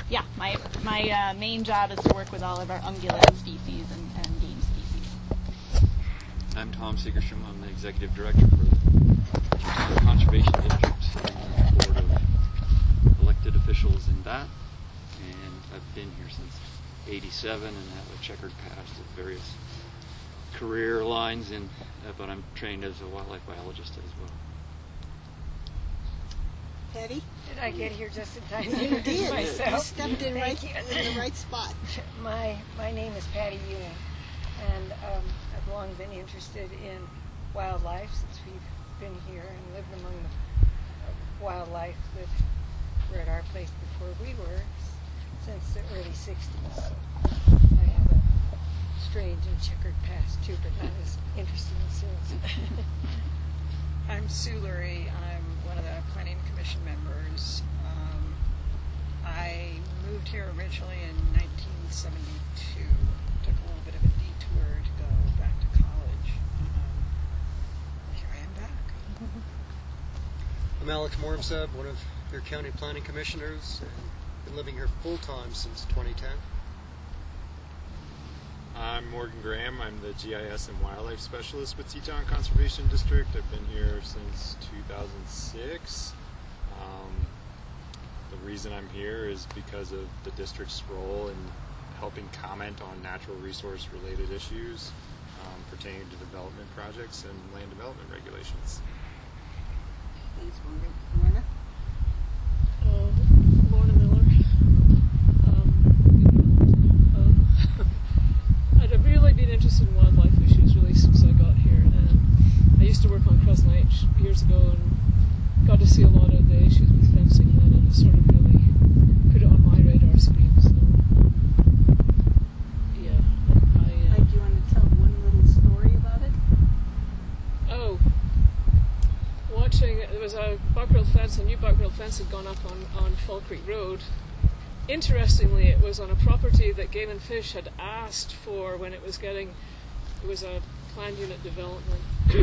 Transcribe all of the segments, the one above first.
Yeah, my main job is to work with all of our ungulate species and game species. I'm Tom Segerstrom. I'm the Executive Director for the Conservation District and the Board of elected officials in that. And I've been here since '87 and have a checkered past at various career lines, but I'm trained as a wildlife biologist as well. Patty? Did I get here just in time? You did. Myself. You stepped in in the right spot. My name is Patty Ewing, and I've long been interested in wildlife since we've been here and lived among the wildlife that were at our place before we were, since the early 60s. So I have a strange and checkered past too, but not as interesting as Sue's. I'm Sue Lurie. I'm one of the Planning Commission members. I moved here originally in 1972. Took a little bit of a detour to go back to college. Here I am back. I'm Alex Mormseb, one of your county planning commissioners, and been living here full-time since 2010. I'm Morgan Graham. I'm the GIS and Wildlife Specialist with Teton Conservation District. I've been here since 2006. The reason I'm here is because of the district's role in helping comment on natural resource related issues pertaining to development projects and land development regulations. Thanks, Morgan. Lorna? Lorna Miller. I've really been interested in wildlife issues really since I got here, and I used to work on Crescent H years ago and got to see a lot of the issues with fencing then, and it sort of really put it on my radar screen. So yeah, Do you want to tell one little story about it? Oh, watching, there was a buck-rail fence, a new buck-rail fence had gone up on Fall Creek Road. Interestingly, it was on a property that Game and Fish had asked for when it was a planned unit development.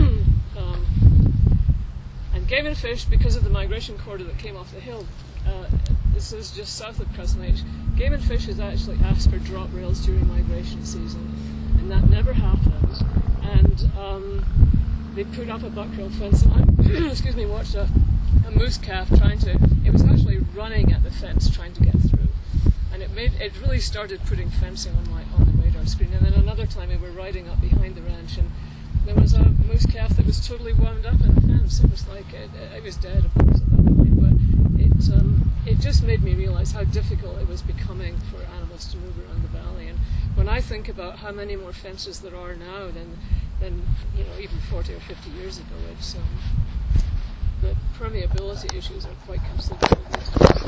And Game and Fish, because of the migration corridor that came off the hill, this is just south of Crescent H, Game and Fish has actually asked for drop rails during migration season, and that never happened. And they put up a buck-rail fence, and I watched a moose calf it was actually running at the fence trying to get through. And it really started putting fencing on the radar screen. And then another time we were riding up behind the ranch, and there was a moose calf that was totally wound up in a fence. It was like, it was dead, of course, at that point, but it just made me realize how difficult it was becoming for animals to move around the valley. And when I think about how many more fences there are now than even 40 or 50 years ago, it's the permeability issues are quite considerable these days.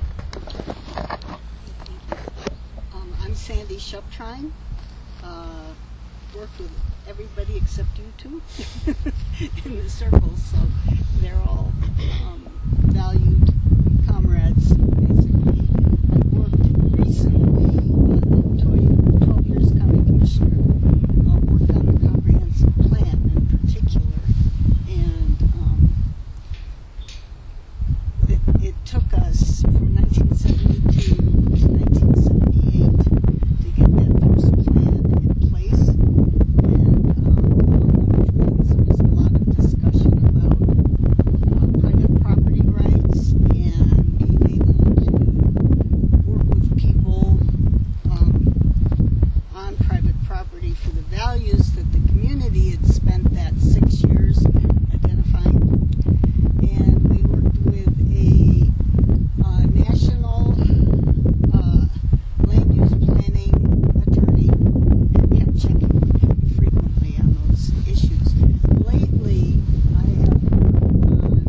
I'm Sandy Shuptrine. Worked with everybody except you two in the circle, so they're all valued comrades, basically. I worked recently, 12 years county commissioner, worked on the comprehensive plan in particular, and it took us from 1972 to 1978 to get that first plan in place. And among other things, there was a lot of discussion about private property rights and being able to work with people on private property for the values that the community had spent that 6 years identifying. And we worked with a national land use planning attorney and kept checking with him frequently on those issues. Lately, I have worked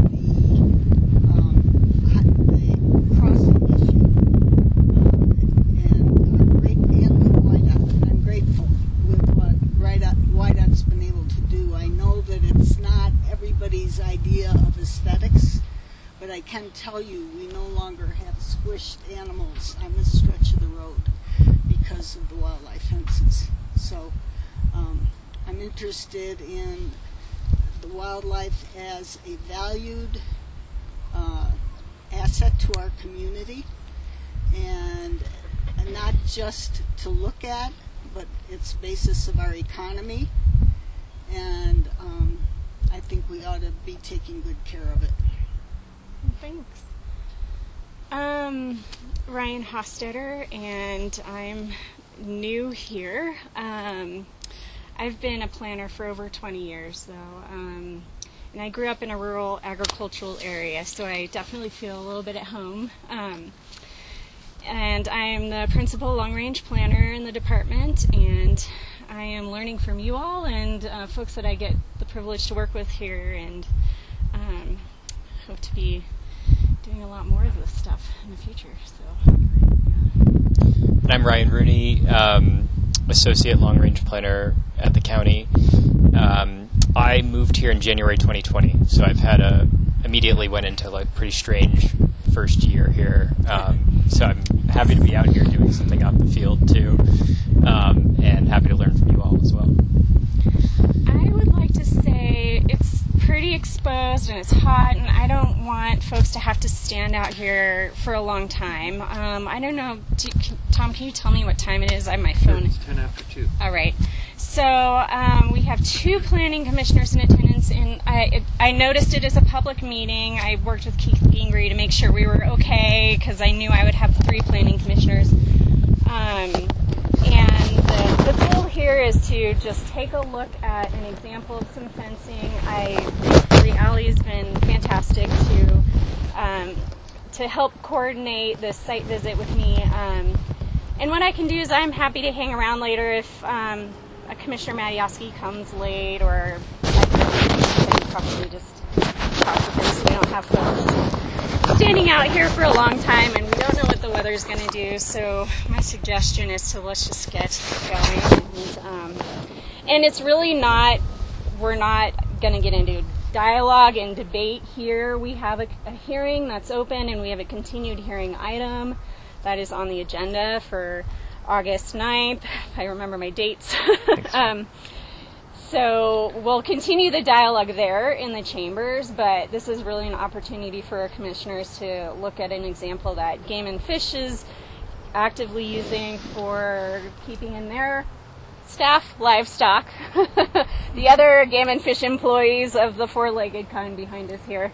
on the crossing issue and WYDOT, and I'm grateful with what WYDOT's been able to do. I know that it's not everybody's idea of aesthetics, but I can tell you we no longer have squished animals on this stretch of the road because of the wildlife fences. So I'm interested in the wildlife as a valued asset to our community, just to look at, but it's basis of our economy, and I think we ought to be taking good care of it. Thanks. Ryan Hostetter, and I'm new here. I've been a planner for over 20 years, though, and I grew up in a rural agricultural area, so I definitely feel a little bit at home. And I am the principal long-range planner in the department, and I am learning from you all and folks that I get the privilege to work with here, and hope to be doing a lot more of this stuff in the future. So, And I'm Ryan Rooney, Associate Long-Range Planner at the county. I moved here in January 2020, so I've had immediately went into like pretty strange first year here. So I'm happy to be out here doing something out in the field too, and happy to learn from you all as well. I would like to say it's pretty exposed and it's hot, and I don't want folks to have to stand out here for a long time. I don't know, Tom, can you tell me what time it is? I have my phone. It's 10 after 2. All right. So we have 2 planning commissioners in attendance, and I noticed it as a public meeting. I worked with Keith Gingrey to make sure we were okay, because I knew I would have 3 planning commissioners. And the goal here is to just take a look at an example of some fencing. Thankfully, Allie's been fantastic to help coordinate this site visit with me. And what I can do is I'm happy to hang around later if Commissioner Matioski comes late, or I can probably just talk with him so we don't have folks standing out here for a long time, and we don't know what the weather's going to do. So my suggestion is let's just get going. And it's really we're not going to get into dialogue and debate here. We have a hearing that's open, and we have a continued hearing item that is on the agenda for August 9th, if I remember my dates. So we'll continue the dialogue there in the chambers, but this is really an opportunity for our commissioners to look at an example that Game and Fish is actively using for keeping in their staff livestock. The other Game and Fish employees of the 4-legged kind behind us here.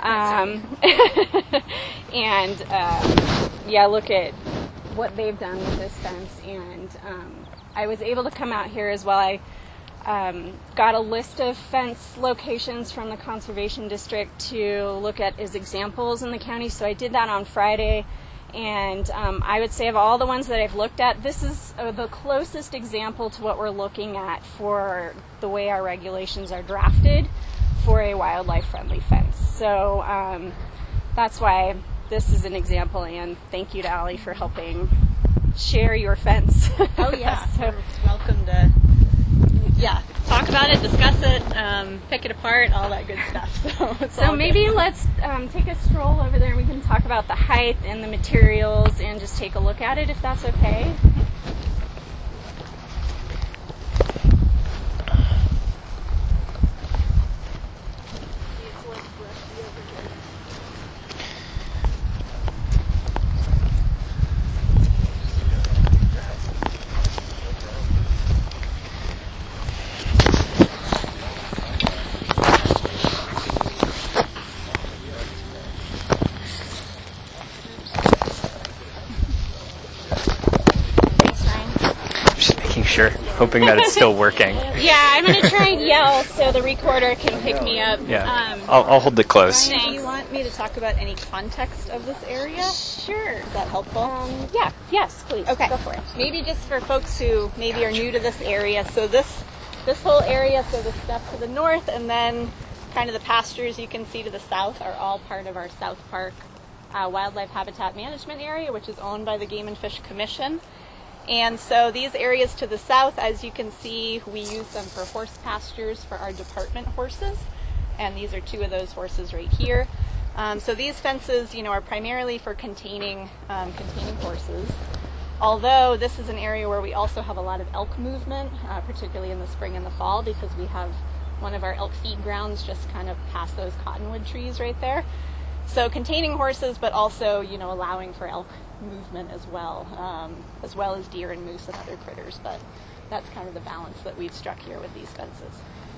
Look at what they've done with this fence, and I was able to come out here as well. I got a list of fence locations from the Conservation District to look at as examples in the county, so I did that on Friday, and I would say of all the ones that I've looked at, this is the closest example to what we're looking at for the way our regulations are drafted for a wildlife-friendly fence. So that's why this is an example, and thank you to Allie for helping share your fence. Oh yeah, So- you're welcome to talk about it, discuss it, pick it apart, all that good stuff. So maybe let's take a stroll over there and we can talk about the height and the materials and just take a look at it, if that's okay. Sure, hoping that it's still working. Yeah, I'm going to try and yell so the recorder can pick me up. Yeah, I'll hold it close. Do you want me to talk about any context of this area? Sure. Is that helpful? Yes, please. Okay. Go for it. Maybe just for folks who maybe are new to this area. So this whole area, so the stuff to the north and then kind of the pastures you can see to the south are all part of our South Park Wildlife Habitat Management Area, which is owned by the Game and Fish Commission. And so these areas to the south, as you can see, we use them for horse pastures for our department horses. And these are 2 of those horses right here. So these fences, are primarily for containing horses. Although this is an area where we also have a lot of elk movement, particularly in the spring and the fall, because we have one of our elk feed grounds just kind of past those cottonwood trees right there. So containing horses, but also, allowing for elk movement as well as deer and moose and other critters. But that's kind of the balance that we've struck here with these fences.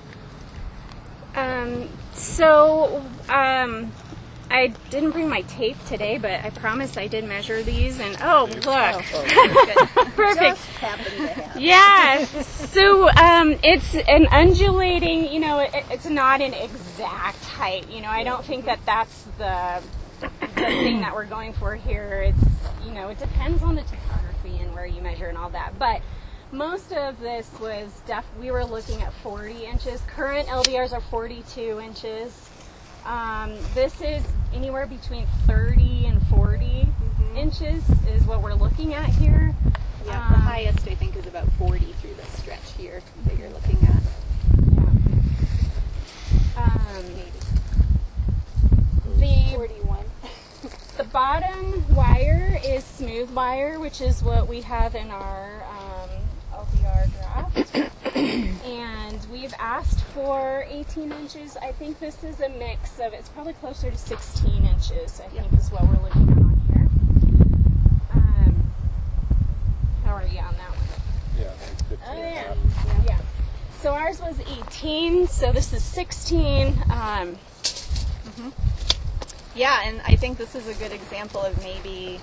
I didn't bring my tape today, but I promised I did measure these, and look. Perfect. Just happened to have it. Yeah, so it's an undulating, it's not an exact height. I don't think that that's the thing that we're going for here. It's, it depends on the topography and where you measure and all that. But most of this was we were looking at 40 inches. Current LDRs are 42 inches. This is anywhere between 30 and 40 inches is what we're looking at here. Yeah, the highest I think is about 40 through this stretch here that you're looking at. The 41. The bottom wire is smooth wire, which is what we have in our LDR draft. And we've asked for 18 inches. I think this is a mix of, it's probably closer to 16 inches, I think is what we're looking at on here. How are you on that one? Yeah, like 15 Yeah. So ours was 18, so this is 16. Yeah, and I think this is a good example of maybe,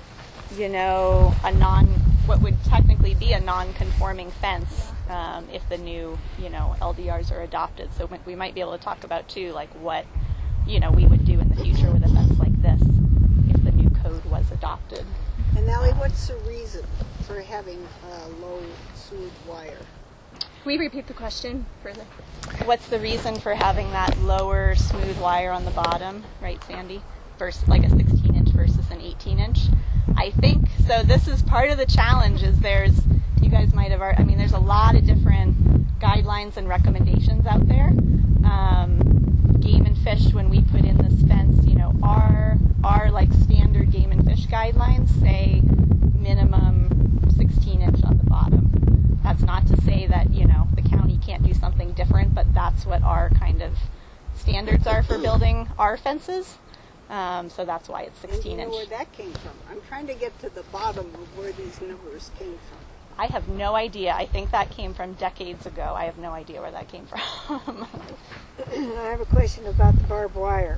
what would technically be a non-conforming fence if the new, LDRs are adopted. So we might be able to talk about too, like what, we would do in the future with a fence like this if the new code was adopted. And Nellie, what's the reason for having low smooth wire? Can we repeat the question further? What's the reason for having that lower smooth wire on the bottom, right, Sandy? Versus like a 16-inch versus an 18-inch. I think, so this is part of the challenge is there's a lot of different guidelines and recommendations out there. Game and Fish, when we put in this fence, our like standard Game and Fish guidelines say minimum 16-inch on the bottom. That's not to say that, the county can't do something different, but that's what our kind of standards are for building our fences. So that's why it's 16 Do you know inch. where that came from? I'm trying to get to the bottom of where these numbers came from. I have no idea. I think that came from decades ago. I have no idea where that came from. I have a question about the barbed wire.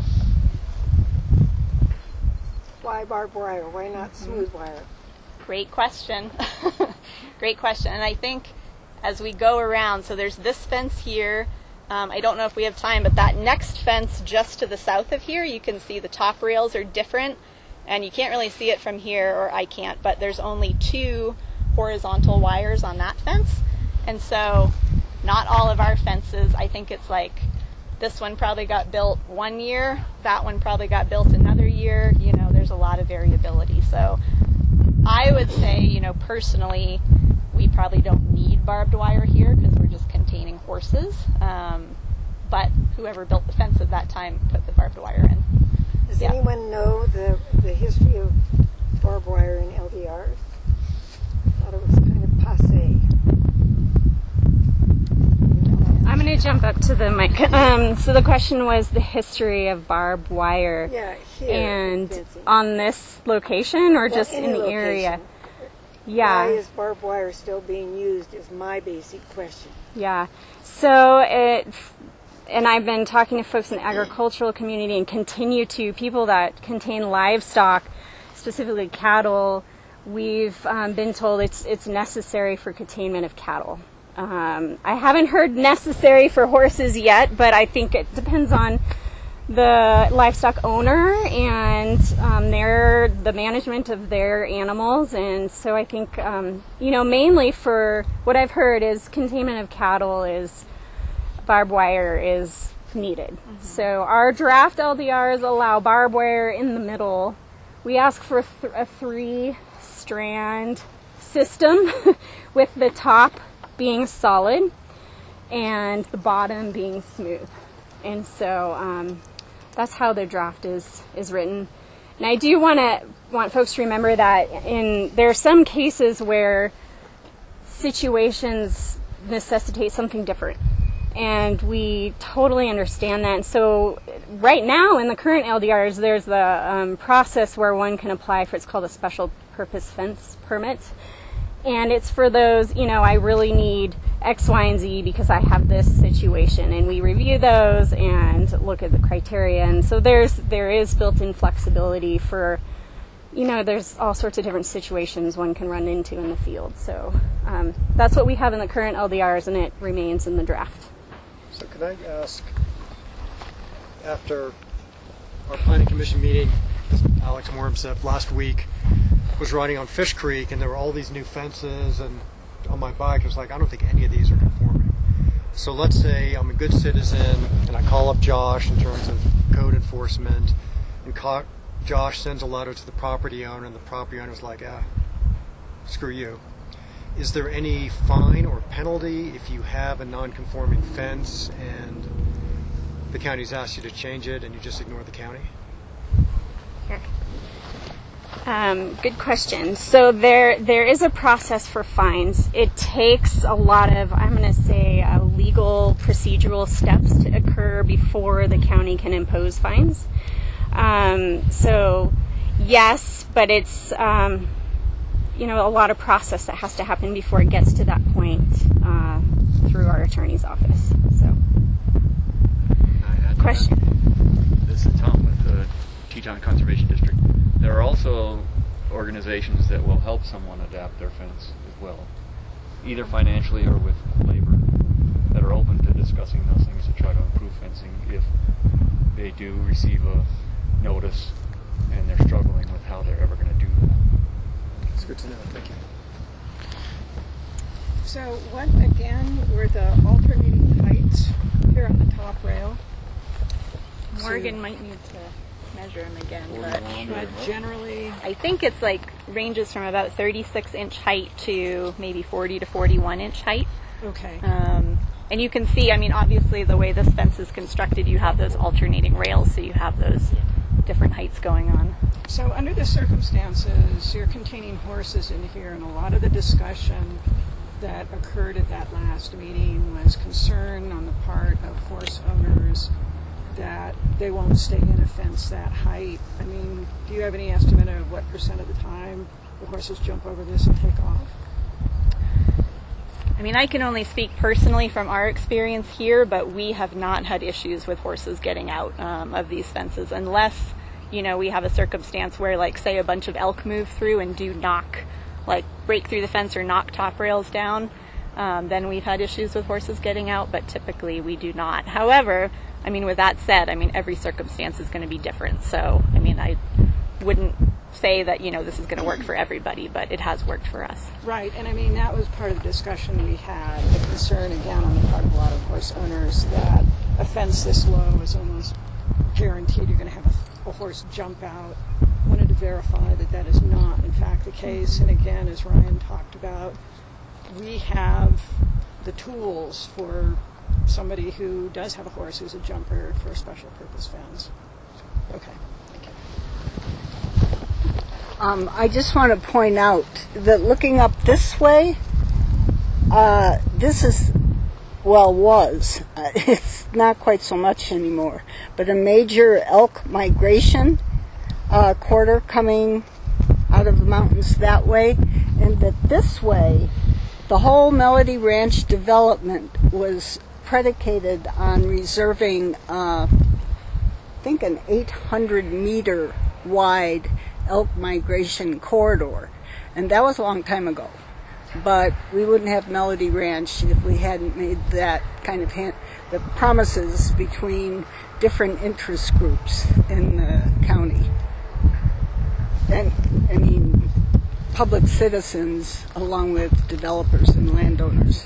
Why barbed wire? Why not smooth wire? Great question. Great question. And I think as we go around, so there's this fence here. I don't know if we have time, but that next fence just to the south of here, you can see the top rails are different. And you can't really see it from here, or I can't, but there's only 2 horizontal wires on that fence. And so not all of our fences, I think it's like this one probably got built 1 year, that one probably got built another year. There's a lot of variability. So I would say, personally, we probably don't need barbed wire here because we're just containing horses. But whoever built the fence at that time put the barbed wire in. Does anyone know the history of barbed wire in LDRs? I thought it was kind of passé. I'm going to jump up to the mic. So the question was the history of barbed wire. Yeah, here. And Vincent. on this location or just in any the area? location. Yeah. Why is barbed wire still being used is my basic question. Yeah. So and I've been talking to folks in the agricultural community and continue to people that contain livestock, specifically cattle. We've been told it's necessary for containment of cattle. I haven't heard necessary for horses yet, but I think it depends on the livestock owner and the management of their animals. And so I think, mainly for what I've heard is containment of cattle is barbed wire is needed. Mm-hmm. So our draft LDRs allow barbed wire in the middle. We ask for a 3-strand system with the top being solid and the bottom being smooth. And so that's how the draft is written. And I do want folks to remember that there are some cases where situations necessitate something different. And we totally understand that. And so right now in the current LDRs, there's the process where one can apply for, it's called a special purpose fence permit. And it's for those, I really need X, Y, and Z because I have this situation. And we review those and look at the criteria. And so there is built-in flexibility for, there's all sorts of different situations one can run into in the field. So that's what we have in the current LDRs, and it remains in the draft. So can I ask, after our planning commission meeting, Alex Mormsev last week was riding on Fish Creek, and there were all these new fences, and on my bike I was like, I don't think any of these are conforming. So let's say I'm a good citizen and I call up Josh in terms of code enforcement, and Josh sends a letter to the property owner, and the property owner's like, screw you. Is there any fine or penalty if you have a non-conforming fence and the county's asked you to change it and you just ignore the county? Here. Good question. So there is a process for fines. It takes a lot of, I'm going to say, legal procedural steps to occur before the county can impose fines. So yes, but it's a lot of process that has to happen before it gets to that point through our attorney's office. So, question. This is Tom with the Teton Conservation District. There are also organizations that will help someone adapt their fence as well, either financially or with labor, that are open to discussing those things to try to improve fencing if they do receive a notice and they're struggling with how they're ever going to do that. It's good to know. Thank you. So what, again, were the alternating heights here on the top rail? Morgan might need to measure them again, But generally, I think it's ranges from about 36-inch height to maybe 40 to 41-inch height. okay. And you can see, obviously the way this fence is constructed, you have those alternating rails, so you have those different heights going on. So under the circumstances, you're containing horses in here, and a lot of the discussion that occurred at that last meeting was concern on the part of horse owners that they won't stay in a fence that height. Do you have any estimate of what % of the time the horses jump over this and take off? I can only speak personally from our experience here, but we have not had issues with horses getting out of these fences unless, we have a circumstance where, say, a bunch of elk move through and do break through the fence or knock top rails down. Then we've had issues with horses getting out, but typically we do not. However, with that said, every circumstance is going to be different. So, I wouldn't say that, this is going to work for everybody, but it has worked for us. Right, and that was part of the discussion we had, the concern, again, on the part of a lot of horse owners that a fence this low is almost guaranteed you're going to have a horse jump out. Wanted to verify that that is not, in fact, the case. And again, as Ryan talked about, we have the tools for somebody who does have a horse who's a jumper for a special purpose fence. Okay, thank you. I just want to point out that looking up this way, this is, was, it's not quite so much anymore, but a major elk migration corridor coming out of the mountains that way, and that this way, the whole Melody Ranch development was predicated on reserving, I think, an 800-meter wide elk migration corridor, and that was a long time ago. But we wouldn't have Melody Ranch if we hadn't made that kind of the promises between different interest groups in the county. And public citizens along with developers and landowners.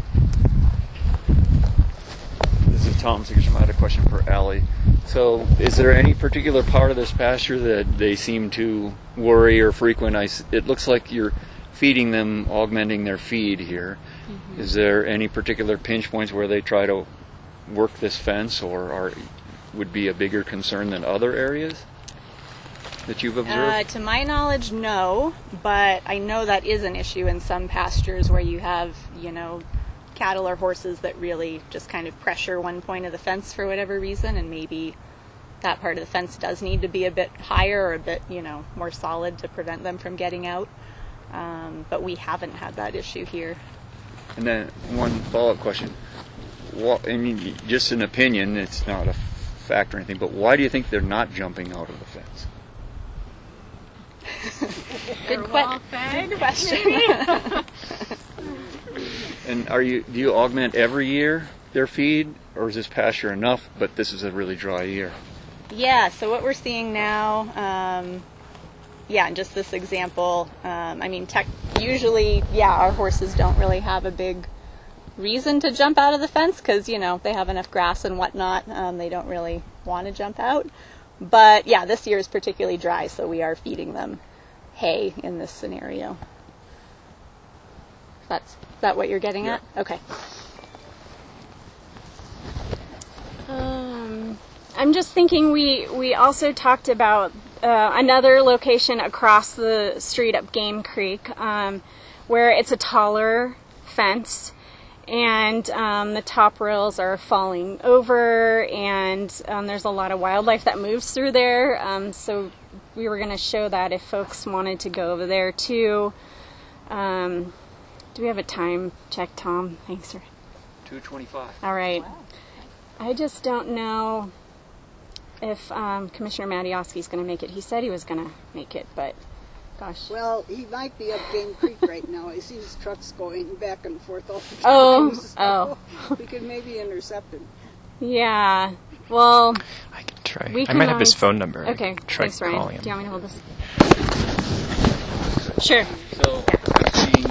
This is Tom Sigerstrom. I had a question for Allie. So is there any particular part of this pasture that they seem to worry or frequent? It looks like you're feeding them, augmenting their feed here. Mm-hmm. Is there any particular pinch points where they try to work this fence or would be a bigger concern than other areas that you've observed? To my knowledge, no, but I know that is an issue in some pastures where you have, cattle or horses that really just kind of pressure one point of the fence for whatever reason, and maybe that part of the fence does need to be a bit higher or a bit, more solid to prevent them from getting out. But we haven't had that issue here. And then one follow-up question. Just an opinion, it's not a fact or anything, but why do you think they're not jumping out of the fence? Good question. And do you augment every year their feed, or is this pasture enough, but this is a really dry year? Yeah, so what we're seeing now, in just this example, usually, our horses don't really have a big reason to jump out of the fence because, they have enough grass and whatnot. They don't really want to jump out. But, this year is particularly dry, so we are feeding them hay in this scenario. Is that what you're getting at? Okay. I'm just thinking we also talked about another location across the street up Game Creek where it's a taller fence and the top rails are falling over and there's a lot of wildlife that moves through there. So we were going to show that if folks wanted to go over there too. Do we have a time check, Tom? Thanks. 2:25. All right. Wow. I just don't know if Commissioner Matioski's going to make it. He said he was going to make it, but gosh. Well, he might be up Game Creek right now. I see his trucks going back and forth all the time. So we could maybe intercept him. Yeah. Well, I can try. I might have his phone number. Okay. Try Thanks, Ryan. calling him. Do you want me to hold this? Sure. So I'm seeing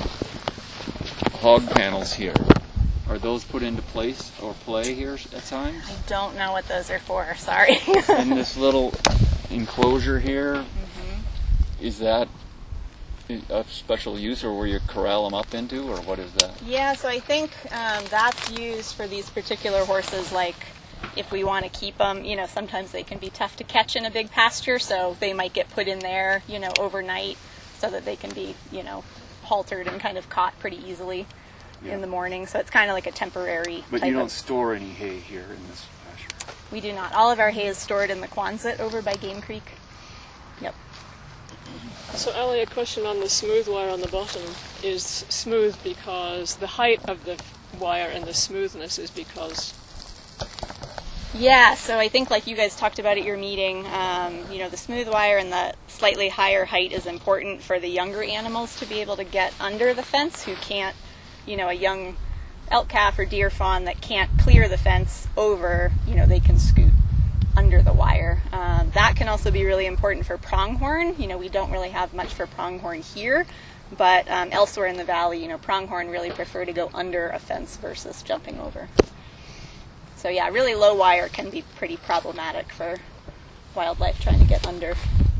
hog panels here. Are those put into place or play here at times? I don't know what those are for, sorry. And this little enclosure here, is that a special use, or where you corral them up into, or what is that? Yeah, so I think that's used for these particular horses, like if we want to keep them, sometimes they can be tough to catch in a big pasture, so they might get put in there, overnight so that they can be, haltered and kind of caught pretty easily in the morning. So it's kind of like a temporary But you don't store any hay here in this pasture? We do not. All of our hay is stored in the Quonset over by Game Creek. Yep. So Ellie, a question on the smooth wire on the bottom. Is smooth because the height of the wire and the smoothness is because... Yeah, so I think like you guys talked about at your meeting, the smooth wire and the slightly higher height is important for the younger animals to be able to get under the fence who can't, a young elk calf or deer fawn that can't clear the fence over, they can scoot under the wire. That can also be really important for pronghorn. We don't really have much for pronghorn here, but elsewhere in the valley, pronghorn really prefer to go under a fence versus jumping over. So yeah, really low wire can be pretty problematic for wildlife trying to get under.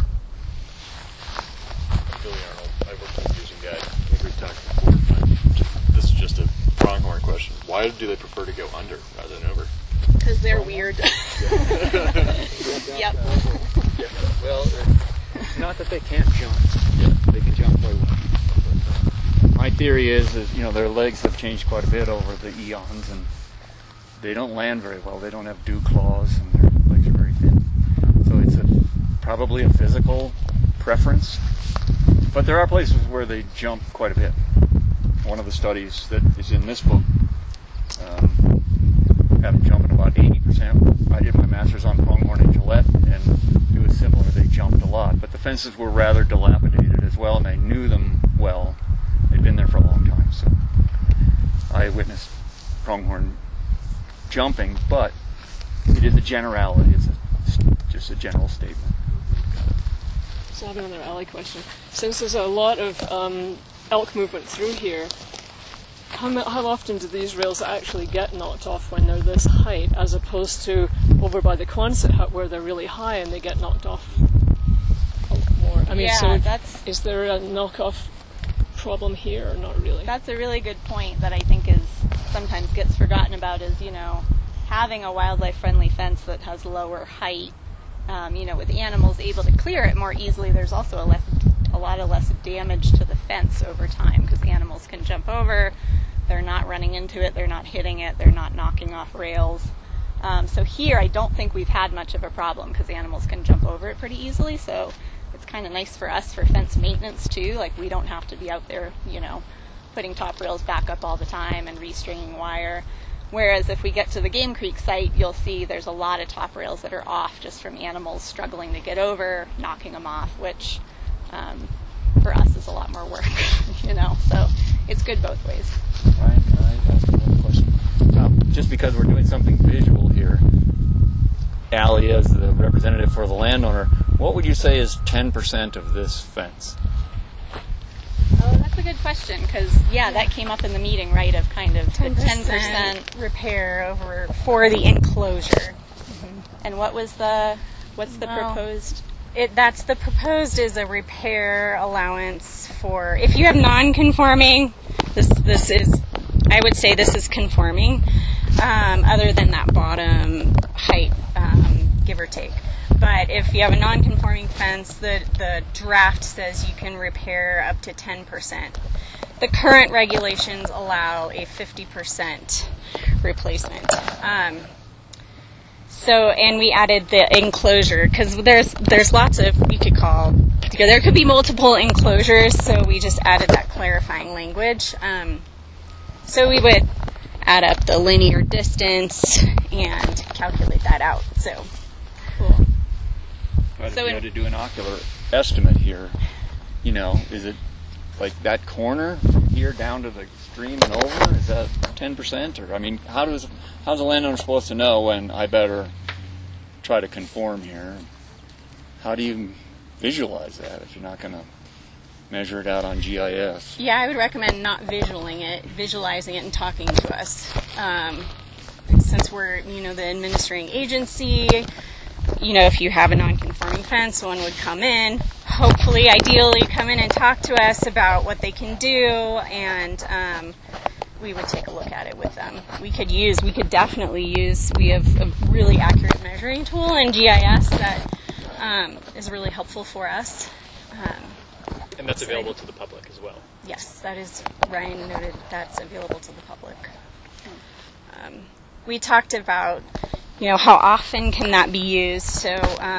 Billy Arnold, I work with Using Guide. I think we've talked before. This is just a pronghorn question. Why do they prefer to go under rather than over? Because they're weird. Yep. Well, not that they can't jump. They can jump quite well. My theory is that, their legs have changed quite a bit over the eons, and they don't land very well. They don't have dew claws, and their legs are very thin. So it's probably a physical preference. But there are places where they jump quite a bit. One of the studies that is in this book had them jumping about 80%. I did my master's on pronghorn in Gillette, and it was similar. They jumped a lot. But the fences were rather dilapidated as well, and I knew them well. They'd been there for a long time. So I witnessed pronghorn jumping, but it is a generality. It's just a general statement. So I have another alley question. Since there's a lot of elk movement through here, how often do these rails actually get knocked off when they're this height, as opposed to over by the Quonset hut where they're really high and they get knocked off more? Is there a knock-off problem here or not really? That's a really good point that I think is sometimes gets forgotten about is, having a wildlife-friendly fence that has lower height, with animals able to clear it more easily, there's also a lot of less damage to the fence over time because animals can jump over, They're not running into it, they're not hitting it, they're not knocking off rails. So here I don't think we've had much of a problem because the animals can jump over it pretty easily, so it's kind of nice for us for fence maintenance too. Like, we don't have to be out there, putting top rails back up all the time and restringing wire. Whereas if we get to the Game Creek site, you'll see there's a lot of top rails that are off just from animals struggling to get over, knocking them off, which for us is a lot more work, so it's good both ways. Ryan, can I ask another question? Just because we're doing something visual here, Allie, as the representative for the landowner, what would you say is 10% of this fence? Oh, that's a good question, because, that came up in the meeting, right, of kind of 10% repair over for the enclosure. Mm-hmm. And what's the proposed? That's the proposed is a repair allowance for, if you have non-conforming, this is, I would say this is conforming, other than that bottom height, give or take. But if you have a non-conforming fence, the draft says you can repair up to 10%. The current regulations allow a 50% replacement. And we added the enclosure because there's lots of, there could be multiple enclosures, so we just added that clarifying language. So we would add up the linear distance and calculate that out. So cool. But if you had to do an ocular estimate here, is it like that corner from here down to the stream and over? Is that 10%? Or how's the landowner supposed to know when I better try to conform here? How do you visualize that if you're not going to measure it out on GIS? Yeah, I would recommend not visualizing it and talking to us. Since we're, the administering agency, if you have a non-conforming fence, someone would come in, hopefully, ideally, come in and talk to us about what they can do, and we would take a look at it with them. We could definitely use, we have a really accurate measuring tool in GIS that is really helpful for us. And that's available to the public as well. Yes, that is, Ryan noted that's available to the public. We talked about, how often can that be used? So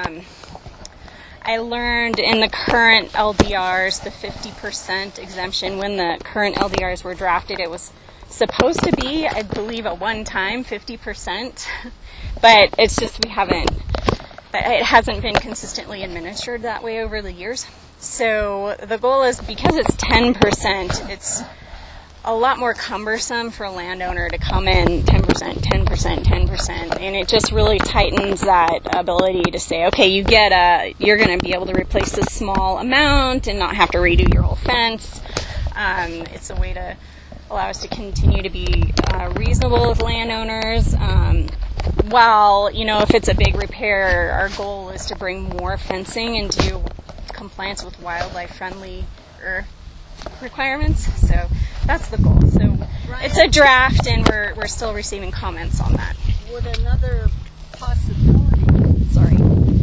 I learned in the current LDRs, the 50% exemption, when the current LDRs were drafted, it was supposed to be, I believe, at one time, 50%. But it's just it hasn't been consistently administered that way over the years. So the goal is, because it's 10%, it's a lot more cumbersome for a landowner to come in 10%, 10%, 10%, and it just really tightens that ability to say, okay, you're going to be able to replace this small amount and not have to redo your whole fence. It's a way to allow us to continue to be reasonable with landowners. While, if it's a big repair, our goal is to bring more fencing into compliance with wildlife-friendly requirements. So that's the goal. So Ryan, it's a draft, and we're still receiving comments on that. Would another possibility? Sorry.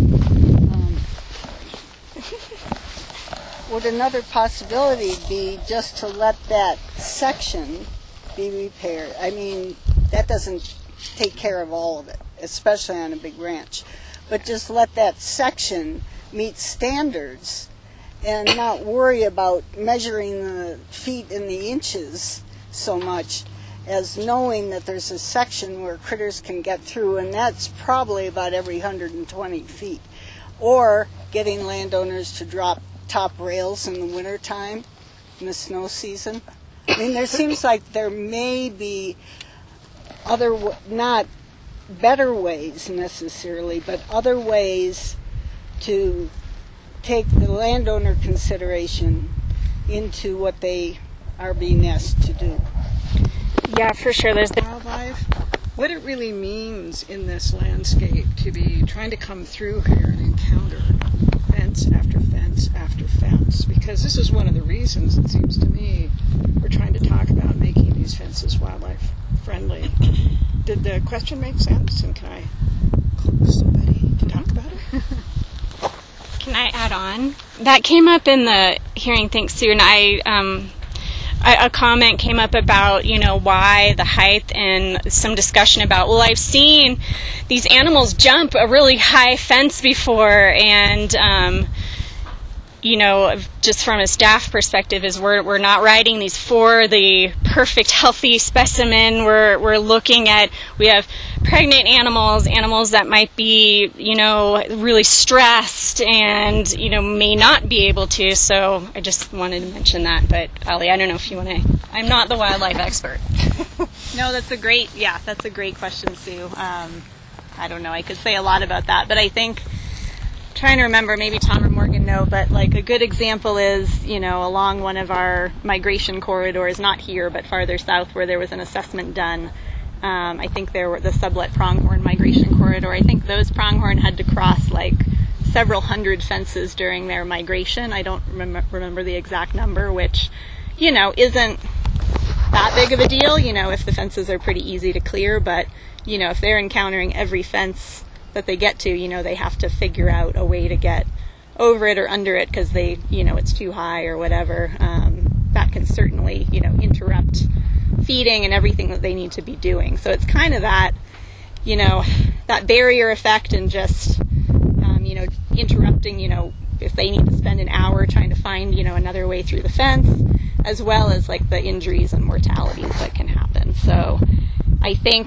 Would another possibility be just to let that section be repaired? That doesn't take care of all of it, especially on a big ranch. But just let that section meet standards and not worry about measuring the feet and the inches so much as knowing that there's a section where critters can get through, and that's probably about every 120 feet. Or getting landowners to drop top rails in the wintertime, in the snow season. There seems like there may be not better ways necessarily, but other ways to take the landowner consideration into what they are being asked to do. Yeah, for sure. There's the wildlife. What it really means in this landscape to be trying to come through here and encounter fence after fence after fence, because this is one of the reasons, it seems to me, we're trying to talk about making these fences wildlife friendly. Did the question make sense? And can I call somebody to talk about it? Can I add on? That came up in the hearing, thanks, Sue, and a comment came up about, why the height, and some discussion about, well, I've seen these animals jump a really high fence before, and just from a staff perspective, is we're not writing these for the perfect healthy specimen. We're looking at, we have pregnant animals that might be, really stressed and, may not be able to. So I just wanted to mention that. But Ali, I don't know if you want to. I'm not the wildlife expert. No, that's a great question, Sue. I don't know. I could say a lot about that, but I think, trying to remember, maybe Tom or Morgan know, but like a good example is, along one of our migration corridors, not here, but farther south, where there was an assessment done. I think there were the sublet pronghorn migration corridor. I think those pronghorn had to cross like several hundred fences during their migration. I don't remember the exact number, which, isn't that big of a deal, if the fences are pretty easy to clear, but, if they're encountering every fence that they get to, they have to figure out a way to get over it or under it because they, it's too high or whatever. That can certainly, interrupt feeding and everything that they need to be doing. So it's kind of that, that barrier effect, and just, interrupting, if they need to spend an hour trying to find, another way through the fence, as well as like the injuries and mortalities that can happen. So I think,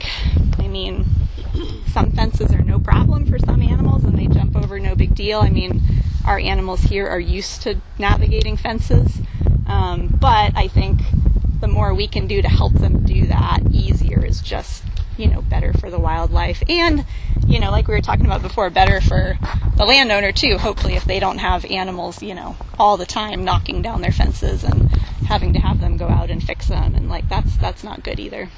some fences are no problem for some animals and they jump over, no big deal. Our animals here are used to navigating fences. But I think the more we can do to help them do that easier is just, better for the wildlife. And, like we were talking about before, better for the landowner too, hopefully, if they don't have animals, all the time knocking down their fences and having to have them go out and fix them. And that's not good either.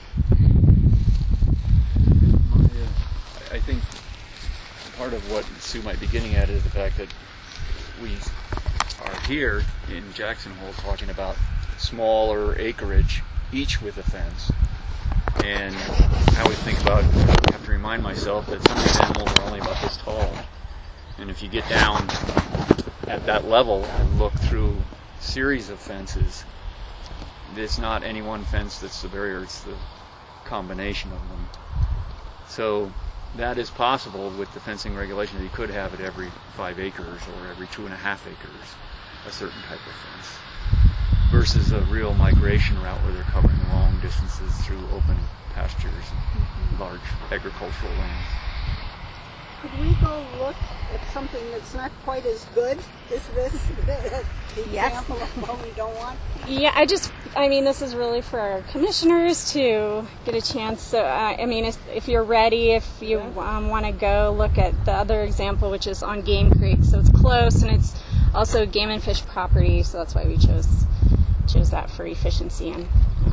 I think part of what Sue might be getting at is the fact that we are here in Jackson Hole talking about smaller acreage, each with a fence. And I always think about, I have to remind myself that some of these animals are only about this tall. And if you get down at that level and look through a series of fences, it's not any one fence that's the barrier, it's the combination of them. So that is possible with the fencing regulation. You could have it every 5 acres or every 2.5 acres, a certain type of fence, versus a real migration route where they're covering long distances through open pastures and large agricultural lands. Could we go look at something that's not quite as good as this? The example of what we don't want? Yeah, this is really for our commissioners to get a chance. So, if you're ready, if you want to go look at the other example, which is on Game Creek. So it's close, and it's also game and fish property, so that's why we chose that for efficiency and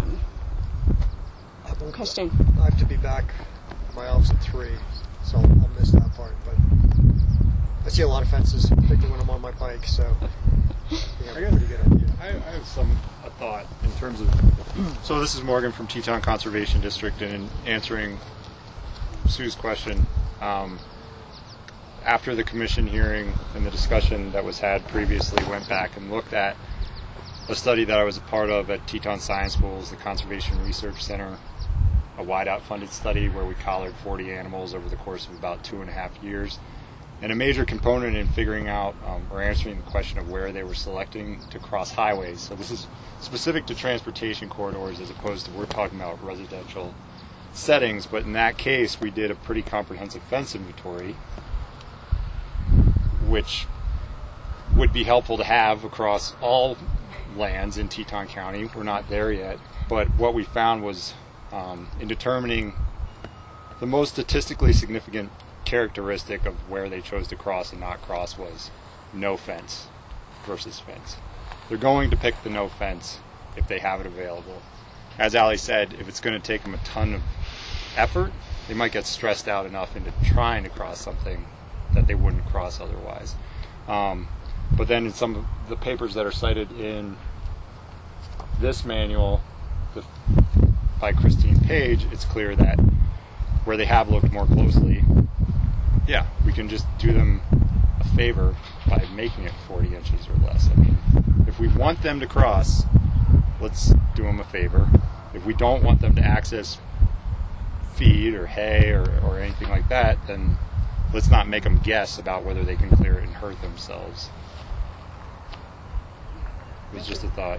question. I have to be back at my office at 3, so I'll miss that part. But I see a lot of fences, particularly when I'm on my bike, so yeah, pretty good idea. I have a thought in terms of, so this is Morgan from Teton Conservation District, and in answering Sue's question, after the commission hearing and the discussion that was had previously, went back and looked at a study that I was a part of at Teton Science Schools, the Conservation Research Center, a wide-out funded study where we collared 40 animals over the course of about 2.5 years. And a major component in figuring out or answering the question of where they were selecting to cross highways. So this is specific to transportation corridors as opposed to, we're talking about residential settings, but in that case we did a pretty comprehensive fence inventory, which would be helpful to have across all lands in Teton County. We're not there yet, but what we found was in determining the most statistically significant characteristic of where they chose to cross and not cross was no fence versus fence. They're going to pick the no fence if they have it available. As Ali said, if it's going to take them a ton of effort, they might get stressed out enough into trying to cross something that they wouldn't cross otherwise. But then in some of the papers that are cited in this manual by Christine Page, it's clear that where they have looked more closely, yeah, we can just do them a favor by making it 40 inches or less. I mean, if we want them to cross, let's do them a favor. If we don't want them to access feed or hay or anything like that, then let's not make them guess about whether they can clear it and hurt themselves. It was just a thought.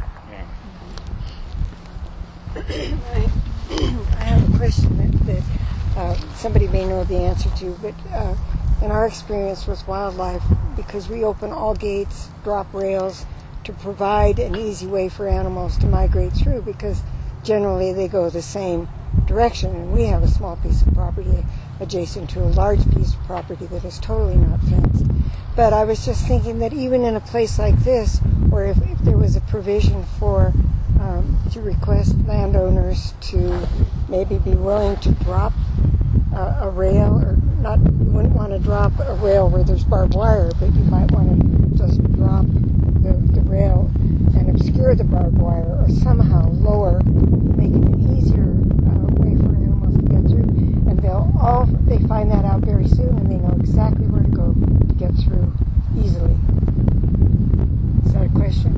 Yeah. I have a question that somebody may know the answer to, but in our experience with wildlife, because we open all gates, drop rails, to provide an easy way for animals to migrate through, because generally they go the same direction, and we have a small piece of property adjacent to a large piece of property that is totally not fenced. But I was just thinking that even in a place like this, or if there was a provision for to request landowners to maybe be willing to drop a rail, or not, you wouldn't want to drop a rail where there's barbed wire, but you might want to just drop the rail and obscure the barbed wire, or somehow lower, making it easier way for animals to get through. And they find that out very soon, and they know exactly where to go to get through easily. Is that a question?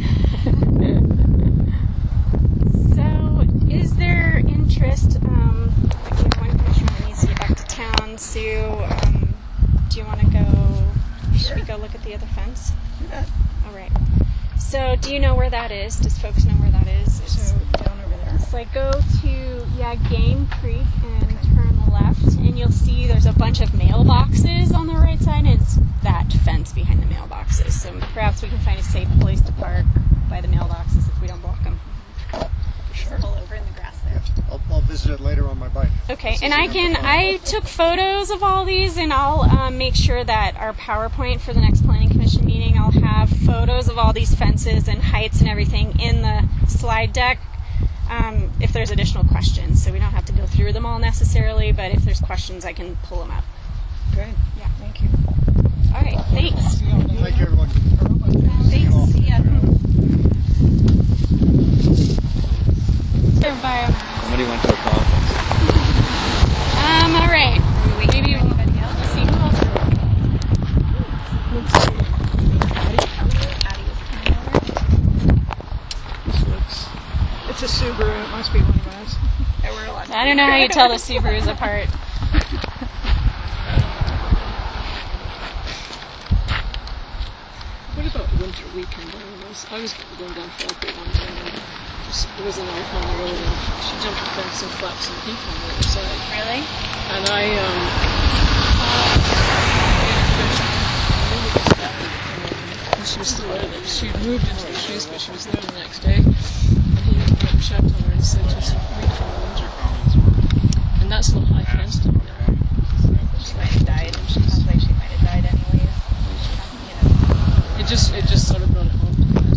So, is there interest, one commissioner needs to get back to town, Sue, do you want to go, should we go look at the other fence? Yeah. All right. So, do you know where that is? Does folks know where that is? So, down over there. It's like go to, Game Creek and turn left, and you'll see there's a bunch of mailboxes on the right side, and it's that fence behind the mailboxes. So perhaps we can find a safe place to park by the mailboxes if we don't block them. Sure. Pull over in the grass there. I'll visit it later on my bike. Okay, and I took photos of all these, and I'll make sure that our PowerPoint for the next Planning Commission meeting, I'll have photos of all these fences and heights and everything in the slide deck. If there's additional questions, so we don't have to go through them all necessarily, but if there's questions, I can pull them up. Good. Yeah. Thank you. All right. Thanks. Thank you, everyone. Thanks. See ya. Bye. Somebody went to a conference. All right. Maybe anybody else? Let's see who else. It's a Subaru. It must be one of us. I don't know how you tell the Subarus apart. What about winter weekend? I was going down Falkirk one day, and there was an elk on the road, and she jumped the fence and flapped some heat on the other side. Really? And and she was still there. She moved into the trees, but she was there the next day. And he went and checked on her and said just wait for the winter. And that's not high fence down there. She might have died, and she sounds like she might have died anyways. It just sort of brought it home to me.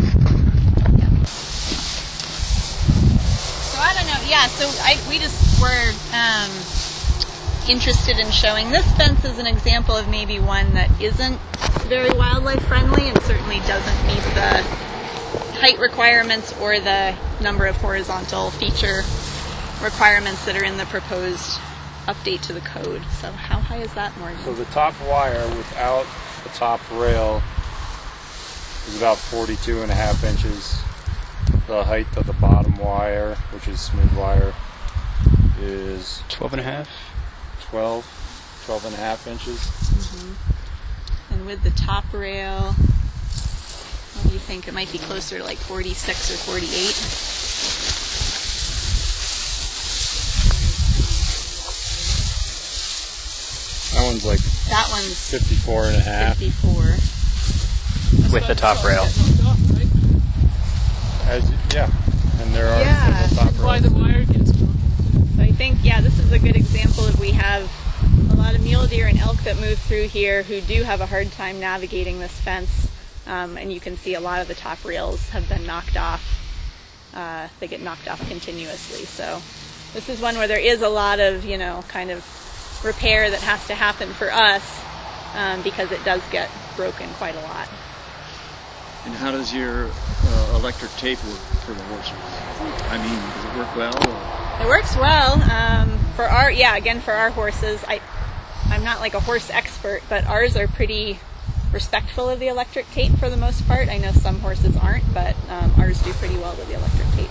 So I don't know. Yeah. So we just were interested in showing this fence as an example of maybe one that isn't very wildlife friendly and certainly doesn't meet the height requirements or the number of horizontal feature requirements that are in the proposed update to the code. So how high is that, Morgan? So the top wire without the top rail is about 42.5 inches. The height of the bottom wire, which is smooth wire, is 12.5. 12.5 inches. Mm-hmm. And with the top rail, what do you think? It might be closer to like 46 or 48. That one's 54.5. 54. With the top rail. And there are Yeah. top Why rails. the wire gets broken. So I think, this is a good example of we have a lot of mule deer and elk that move through here who do have a hard time navigating this fence. And you can see a lot of the top rails have been knocked off. They get knocked off continuously. So this is one where there is a lot of, kind of repair that has to happen for us because it does get broken quite a lot. And how does your electric tape work for the horses? I mean, does it work well? Or? It works well. For our horses, I'm not like a horse expert, but ours are pretty respectful of the electric tape for the most part. I know some horses aren't, but ours do pretty well with the electric tape.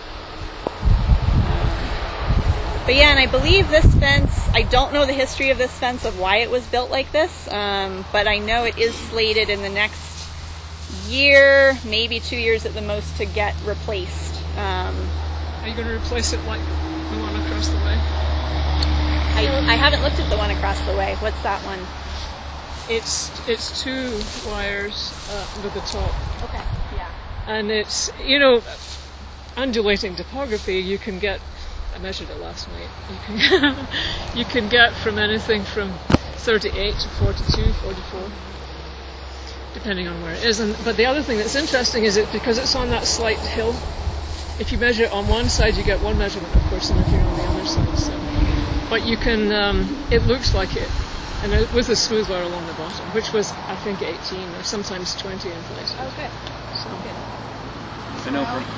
But yeah, and I believe this fence, I don't know the history of this fence of why it was built like this, but I know it is slated in the next year, maybe 2 years at the most, to get replaced. Are you going to replace it like the one across the way? I haven't looked at the one across the way. What's that one? It's 2 wires under the top. Okay, yeah. And it's, undulating topography, you can get, I measured it last night, you can get from anything from 38 to 42, 44, depending on where it is. But the other thing that's interesting is because it's on that slight hill, if you measure it on one side, you get one measurement, of course, than if you're on the other side. So. But you can, it looks like it, and with a smooth wire along the bottom, which was, I think, 18 or sometimes 20 in places. Oh, good. So, good. I know from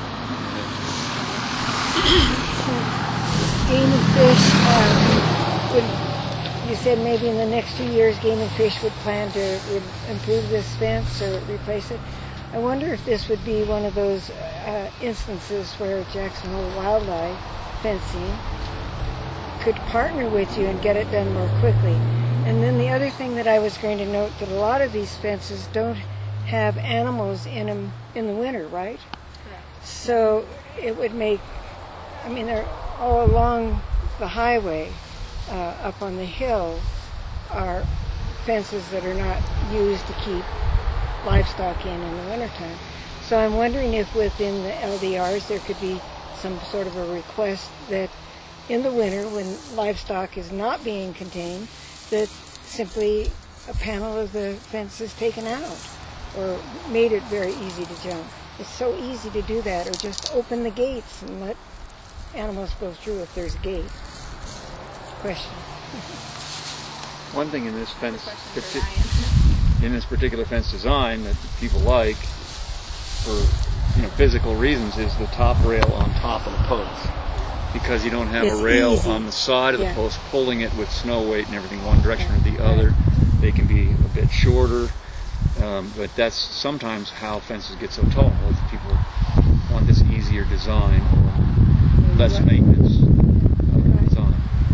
Game and Fish, you said maybe in the next 2 years Game and Fish would plan to improve this fence or replace it. I wonder if this would be one of those instances where Jackson Hole Wildlife Fencing could partner with you and get it done more quickly. And then the other thing that I was going to note, that a lot of these fences don't have animals in them in the winter, right? Correct. So it would make, they're all along the highway, up on the hill, are fences that are not used to keep livestock in the wintertime. So I'm wondering if within the LDRs there could be some sort of a request that in the winter, when livestock is not being contained, that simply a panel of the fence is taken out, or made it very easy to jump. It's so easy to do that, or just open the gates and let animals go through if there's a gate. Question. one thing in this fence, in this particular fence design that people like, for physical reasons, is the top rail on top of the post. Because you don't have a rail on the side of the post pulling it with snow weight and everything one direction or the other. They can be a bit shorter, but that's sometimes how fences get so tall. If people want this easier design or less maintenance design.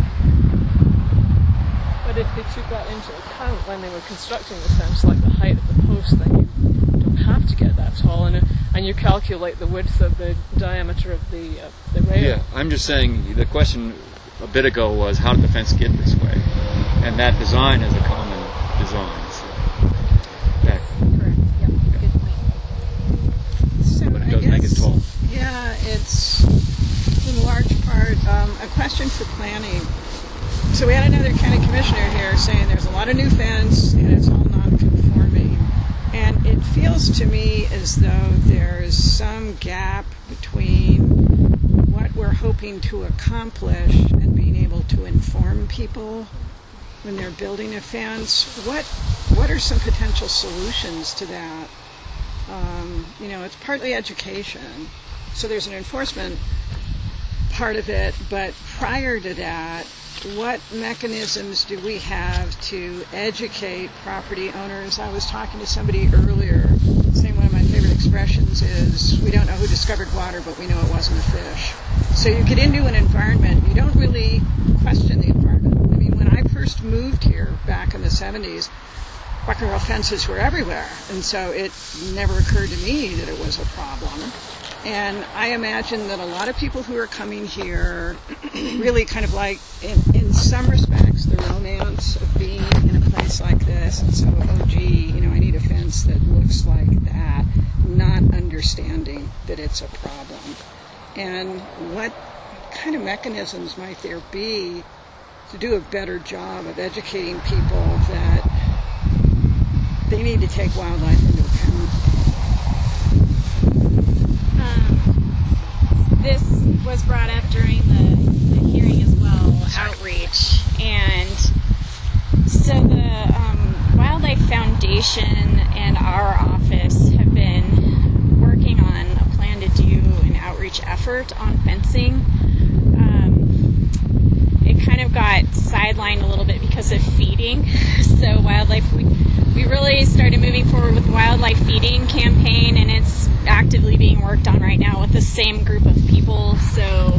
But if they took that into account when they were constructing the fence, like the height of the post, then you don't have to get that tall, and you calculate the width of the diameter of the rail. Yeah, I'm just saying, the question a bit ago was, how did the fence get this way? And that design is a common design. So that, Correct. Yep. Good point. So but it does make it tall. Yeah, it's in large part a question for planning. So we had another county commissioner here saying there's a lot of new fence and it's all non-conforming. And it feels to me as though there's some gap between what we're hoping to accomplish and being able to inform people when they're building a fence. What are some potential solutions to that? It's partly education. So there's an enforcement part of it, but prior to that, what mechanisms do we have to educate property owners? I was talking to somebody earlier saying one of my favorite expressions is, we don't know who discovered water, but we know it wasn't a fish. So you get into an environment, you don't really question the environment. I mean, when I first moved here back in the 70s, rock and roll fences were everywhere, and so it never occurred to me that it was a problem. And I imagine that a lot of people who are coming here really kind of like, in some respects, the romance of being in a place like this. And so, I need a fence that looks like that, not understanding that it's a problem. And what kind of mechanisms might there be to do a better job of educating people that they need to take wildlife into account? This was brought up during the hearing as well, outreach. And so the Wildlife Foundation and our office have been working on a plan to do an outreach effort on fencing. It kind of got sidelined a little bit because of feeding. So wildlife, we really started moving forward with the wildlife feeding campaign, and it's actively being worked on right now with the same group of people. So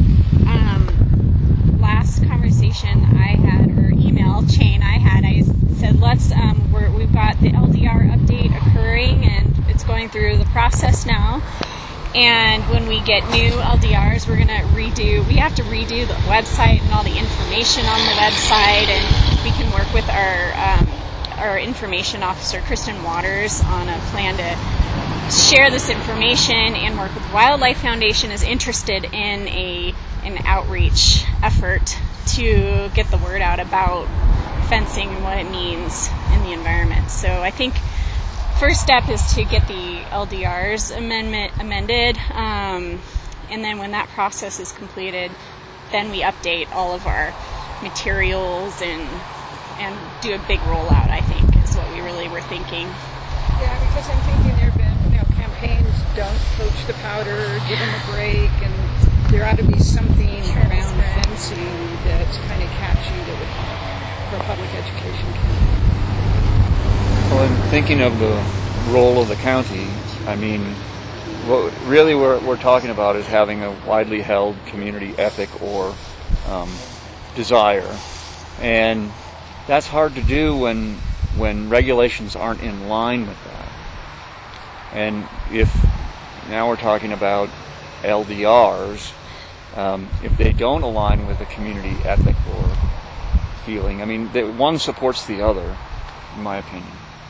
last conversation I had, or email chain I had, I said we've got the LDR update occurring, and it's going through the process now. And when we get new LDRs, we have to redo the website and all the information on the website, and we can work with our information officer, Kristen Waters, on a plan to share this information and work with the Wildlife Foundation is interested in an outreach effort to get the word out about fencing and what it means in the environment. So I think first step is to get the LDRs amended, and then when that process is completed, then we update all of our materials and do a big rollout, I think, is what we really were thinking. Yeah, because I'm thinking there have been campaigns, don't poach the powder, give them a break, and there ought to be something around fencing that's kind of catchy that would help for public education campaign. Well, in thinking of the role of the county, I mean, what really we're talking about is having a widely held community ethic or desire, and that's hard to do when regulations aren't in line with that. And if now we're talking about LDRs, if they don't align with a community ethic or feeling, I mean, one supports the other, in my opinion.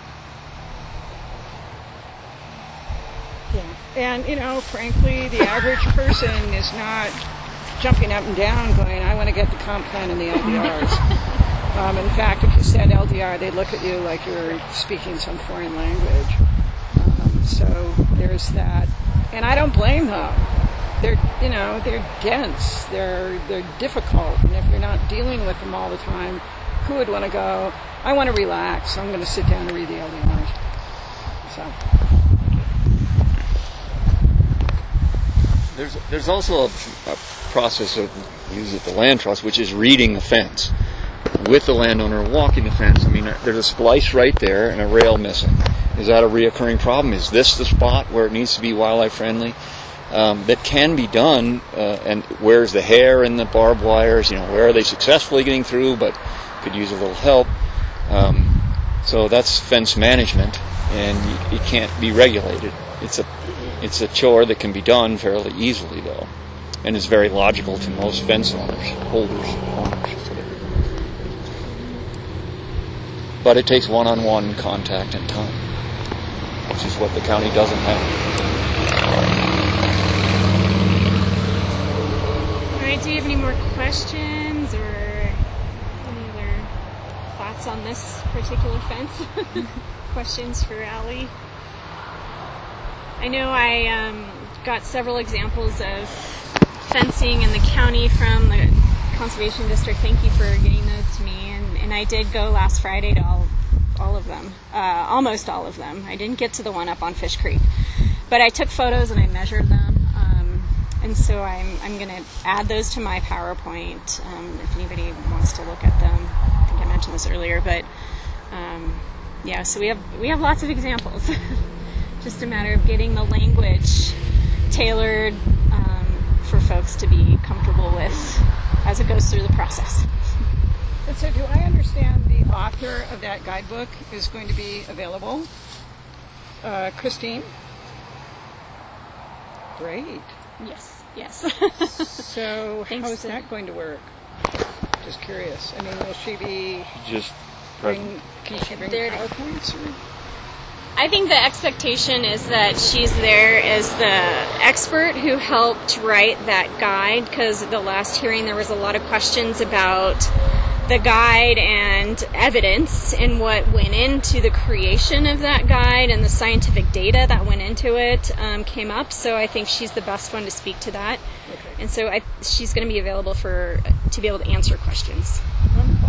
Yeah, and frankly, the average person is not jumping up and down going, I want to get the comp plan and the LDRs. In fact, if you said LDR, they'd look at you like you're speaking some foreign language. So there's that, and I don't blame them. They're dense, they're difficult, and if you're not dealing with them all the time, who would want to go, I want to relax, I'm going to sit down and read the LDRs. So. There's also a process of use at the land trust, which is reading the fence with the landowner, walking the fence. I mean, there's a splice right there and a rail missing. Is that a reoccurring problem? Is this the spot where it needs to be wildlife friendly? That can be done, and where's the hair and the barbed wires? Where are they successfully getting through, but could use a little help. So that's fence management, and it can't be regulated. It's a chore that can be done fairly easily, though, and is very logical to most fence holders. But it takes one-on-one contact and time, which is what the county doesn't have. All right, do you have any more questions or any other thoughts on this particular fence? Questions for Allie? I know I got several examples of fencing in the county from the Conservation District. Thank you for getting those to me. And I did go last Friday to all of them, almost all of them. I didn't get to the one up on Fish Creek, but I took photos and I measured them. And so I'm going to add those to my PowerPoint if anybody wants to look at them. I think I mentioned this earlier, but yeah. So we have lots of examples. Just a matter of getting the language tailored for folks to be comfortable with as it goes through the process. And so do I understand the author of that guidebook is going to be available? Christine? Great. Yes. So how is that going to work? Just curious. I mean, will she be... Can she bring PowerPoints? I think the expectation is that she's there as the expert who helped write that guide, because at the last hearing there was a lot of questions about the guide and evidence and what went into the creation of that guide, and the scientific data that went into it came up. So I think she's the best one to speak to that. Okay. And so she's going to be available to be able to answer questions. Wonderful.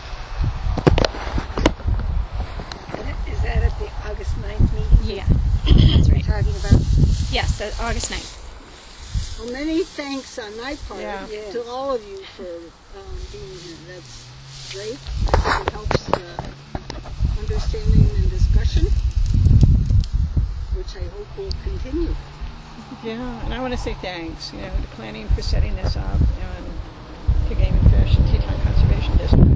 Is that at the August 9th meeting? Yeah, that's right. Talking about? Yes, August 9th. Well, many thanks on my part to all of you for being here. That's great. I think it helps understanding and discussion. discussion, which I hope will continue. Yeah, and I want to say thanks, to planning for setting this up, and to Game and Fish and Teton Conservation District.